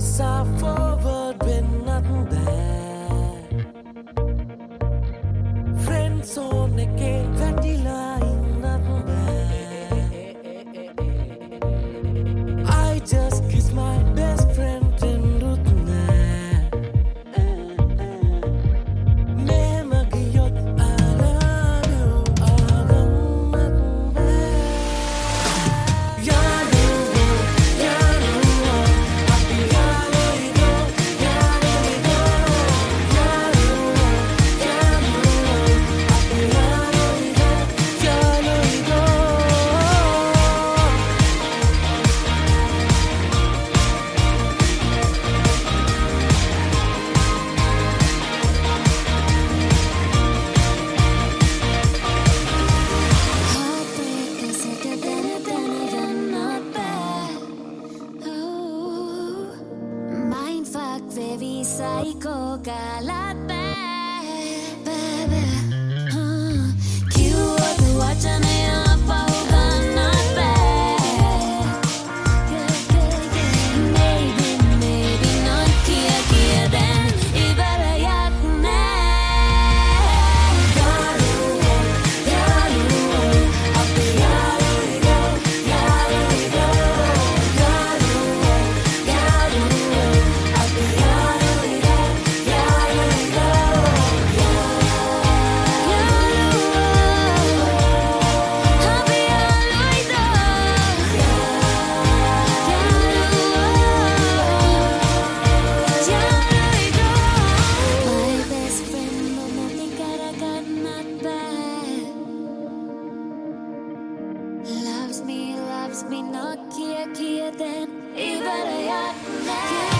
saw forward when nothing there. Friends on the gate, fatty line, nothing there. I just kiss my best friend in Rutna. Memagiyot, I love you, agam nothing there. Yaru, yaru, happy yaru ido, yaru ido, yaru, yaru, happy yaru ido, yaru ido. Heartbreak is sicker than you're not bad. Oh, mind fuck, very psycho, kalat bad, baby. Cute, watching it up, not bad. Maybe not kia then. Ibara yak na. Yaru, yaru, happy yaru ido, yaru ido, yaru, yaru, happy yaru ido, yaru ido, happy yaru ido, My best friend Momoki Karakan not bad. Loves me, not kia then. Ibara yak na.